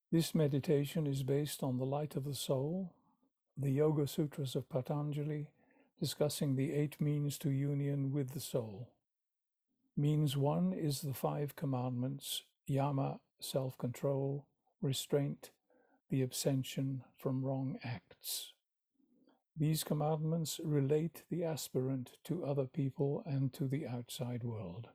This meditation is based on the light of the soul, the Yoga Sutras of Patanjali, discussing the 8 means to union with the soul. Means 1 is the 5 commandments, yama, self-control, restraint, the abstention from wrong acts. These commandments relate the aspirant to other people and to the outside world.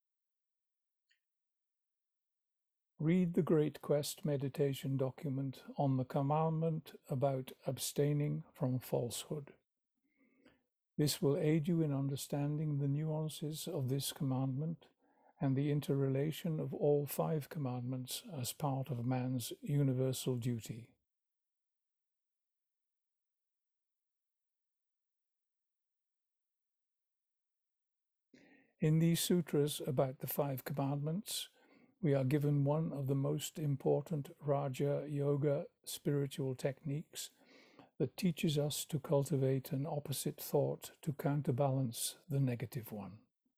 Read the Great Quest meditation document on the commandment about abstaining from falsehood. This will aid you in understanding the nuances of this commandment and the interrelation of all 5 commandments as part of man's universal duty. In these sutras about the 5 commandments, we are given one of the most important Raja Yoga spiritual techniques that teaches us to cultivate an opposite thought to counterbalance the negative one.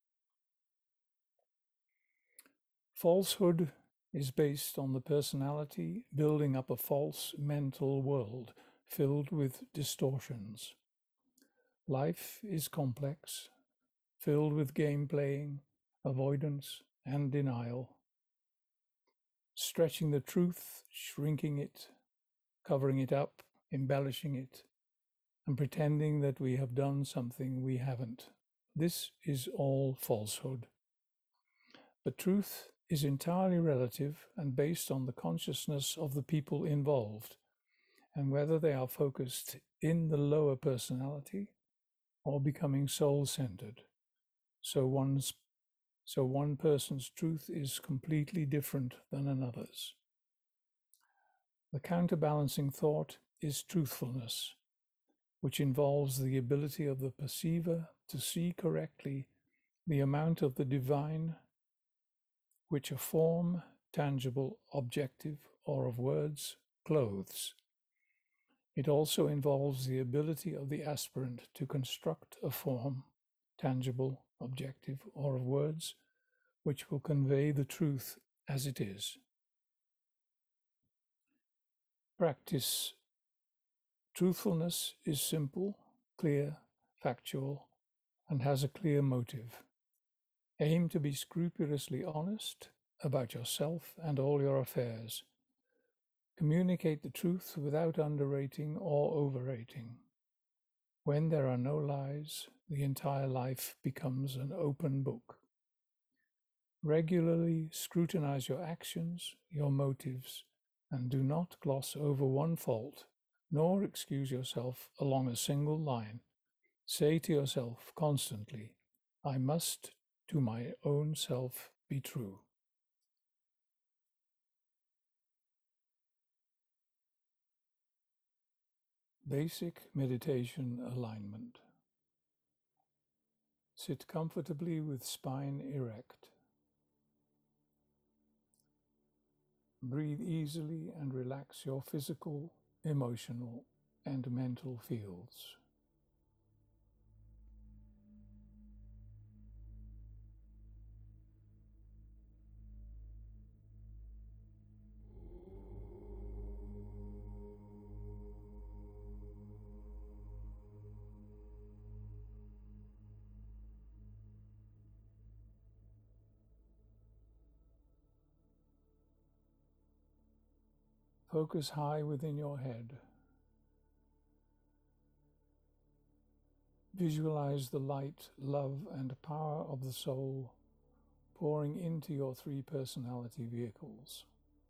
Falsehood is based on the personality building up a false mental world filled with distortions. Life is complex, filled with game playing, avoidance, and denial. Stretching the truth, shrinking it, covering it up, embellishing it, and pretending that we have done something we haven't. This is all falsehood. But truth is entirely relative and based on the consciousness of the people involved, and whether they are focused in the lower personality or becoming soul-centered. So one person's truth is completely different than another's. The counterbalancing thought is truthfulness, which involves the ability of the perceiver to see correctly the amount of the divine which a form, tangible, objective, or of words clothes. It also involves the ability of the aspirant to construct a form, tangible, objective, or of words, which will convey the truth as it is. Practice. Truthfulness is simple, clear, factual, and has a clear motive. Aim to be scrupulously honest about yourself and all your affairs. Communicate the truth without underrating or overrating. When there are no lies, the entire life becomes an open book. Regularly scrutinize your actions, your motives, and do not gloss over one fault, nor excuse yourself along a single line. Say to yourself constantly, I must to my own self be true. Basic meditation alignment. Sit comfortably with spine erect. Breathe easily and relax your physical, emotional, and mental fields. Focus high within your head. Visualize the light, love, and power of the soul pouring into your 3 personality vehicles.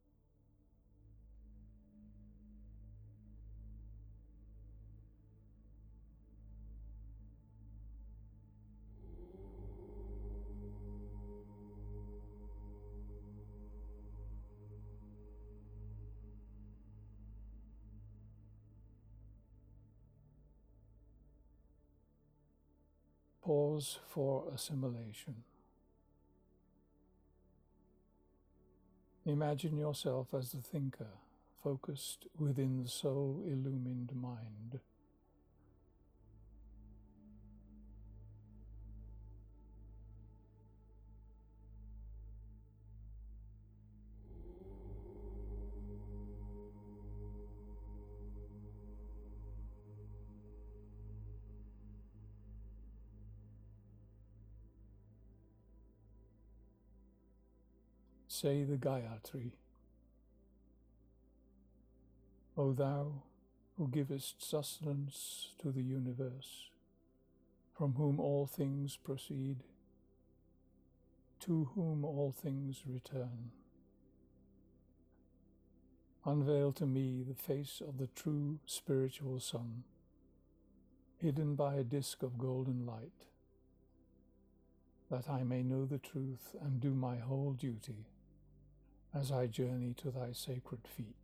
Pause for assimilation. Imagine yourself as the thinker, focused within the soul-illumined mind. Say the Gayatri. O thou who givest sustenance to the universe, from whom all things proceed, to whom all things return, unveil to me the face of the true spiritual sun, hidden by a disk of golden light, that I may know the truth and do my whole duty as I journey to thy sacred feet.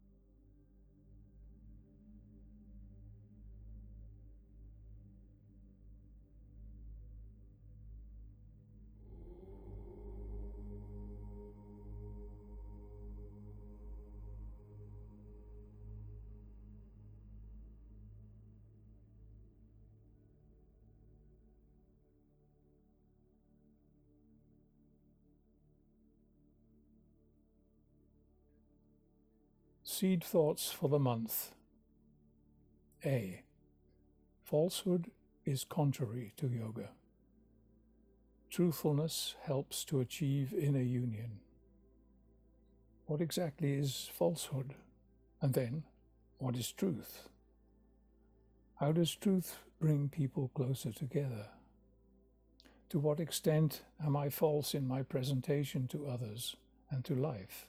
Seed thoughts for the month. A. Falsehood is contrary to yoga. Truthfulness helps to achieve inner union. What exactly is falsehood? And then, what is truth? How does truth bring people closer together? To what extent am I false in my presentation to others and to life?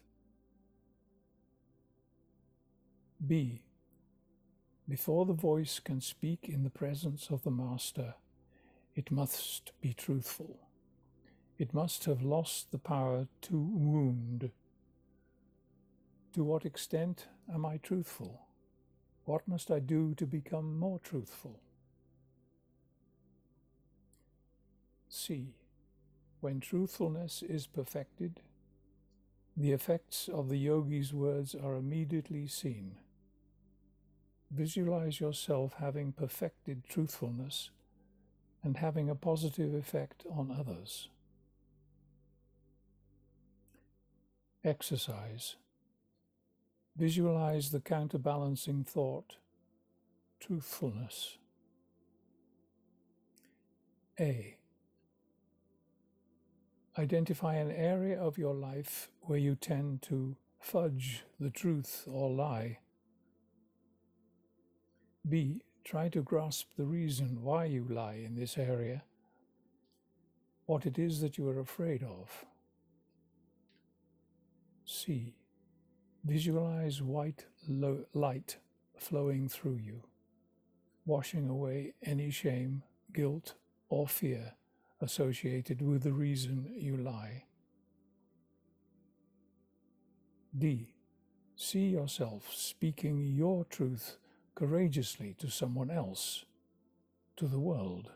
B. Before the voice can speak in the presence of the Master, it must be truthful. It must have lost the power to wound. To what extent am I truthful? What must I do to become more truthful? C. When truthfulness is perfected, the effects of the yogi's words are immediately seen. Visualize yourself having perfected truthfulness and having a positive effect on others. Exercise. Visualize the counterbalancing thought, truthfulness. A. Identify an area of your life where you tend to fudge the truth or lie. B. Try to grasp the reason why you lie in this area, what it is that you are afraid of. C. Visualize white light flowing through you, washing away any shame, guilt, or fear associated with the reason you lie. D. See yourself speaking your truth courageously to someone else, to the world.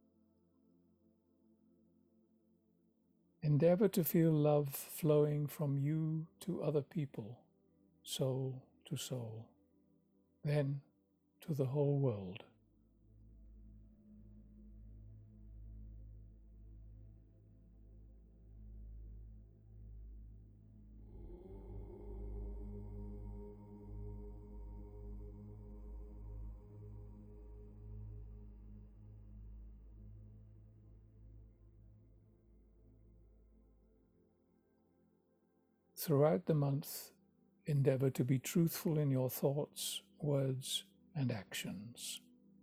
Endeavor to feel love flowing from you to other people, soul to soul, then to the whole world. Throughout the month, endeavor to be truthful in your thoughts, words, and actions.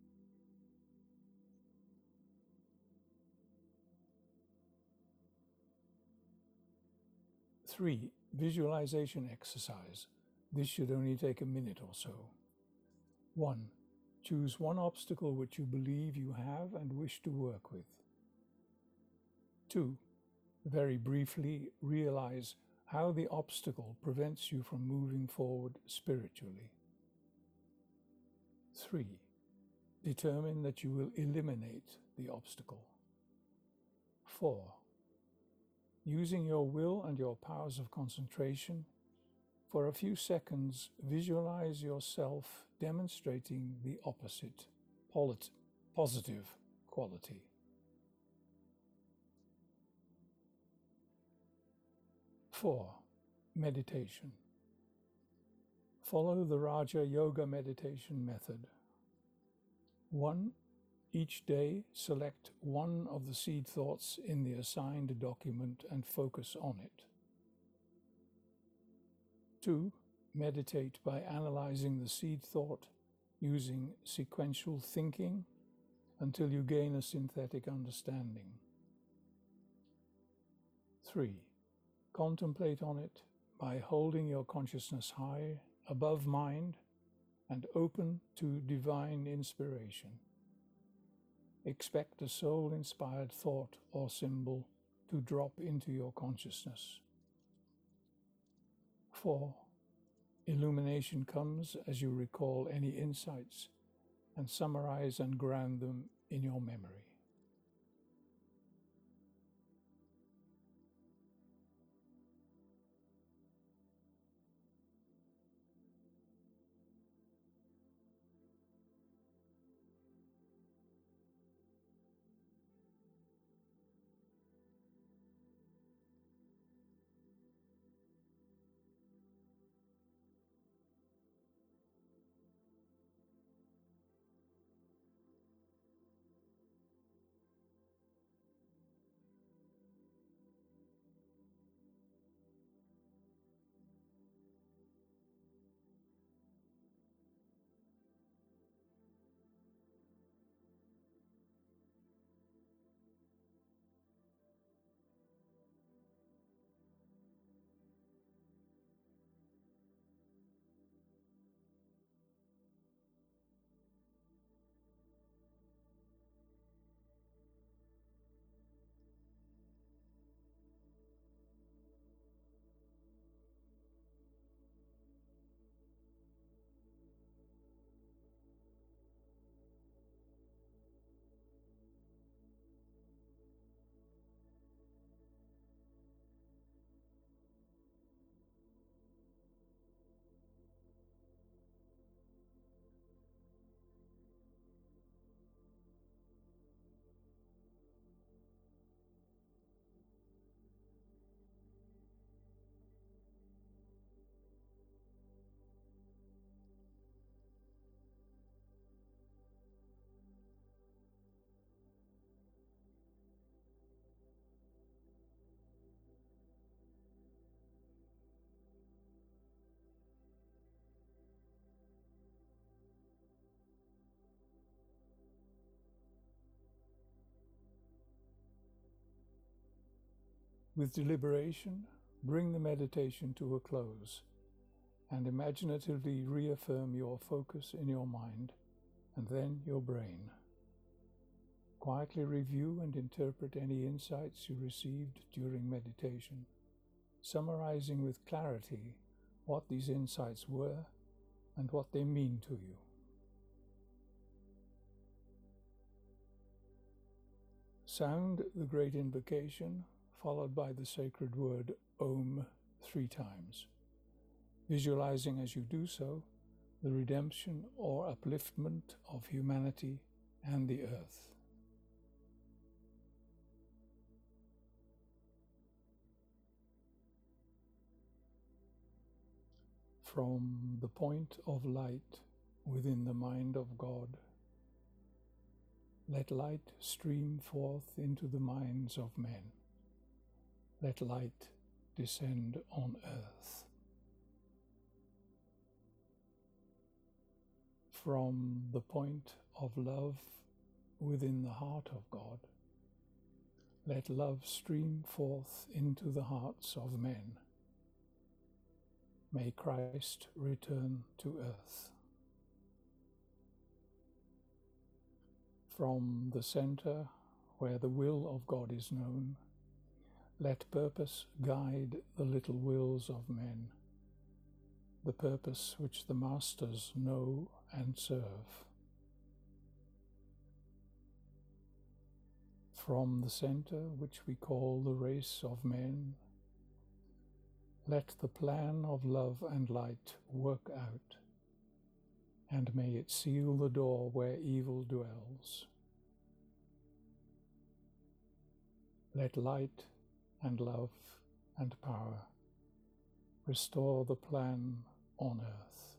Three, visualization exercise. This should only take a minute or so. 1. Choose one obstacle which you believe you have and wish to work with. 2. Very briefly realize how the obstacle prevents you from moving forward spiritually. 3. Determine that you will eliminate the obstacle. 4. Using your will and your powers of concentration, for a few seconds visualize yourself demonstrating the opposite, positive quality. Four, meditation. Follow the Raja Yoga meditation method. 1. Each day, select one of the seed thoughts in the assigned document and focus on it. 2. Meditate by analyzing the seed thought using sequential thinking until you gain a synthetic understanding. 3. Contemplate on it by holding your consciousness high above mind and open to divine inspiration. Expect a soul-inspired thought or symbol to drop into your consciousness. 4. Illumination comes as you recall any insights and summarize and ground them in your memory. With deliberation, bring the meditation to a close and imaginatively reaffirm your focus in your mind and then your brain. Quietly review and interpret any insights you received during meditation, summarizing with clarity what these insights were and what they mean to you. Sound the great invocation, followed by the sacred word Om 3 times, visualizing as you do so the redemption or upliftment of humanity and the earth. From the point of light within the mind of God, let light stream forth into the minds of men. Let light descend on earth. From the point of love within the heart of God, let love stream forth into the hearts of men. May Christ return to earth. From the center where the will of God is known, let purpose guide the little wills of men, the purpose which the masters know and serve. From the center which we call the race of men, let the plan of love and light work out, and may it seal the door where evil dwells. Let light and love and power restore the plan on earth.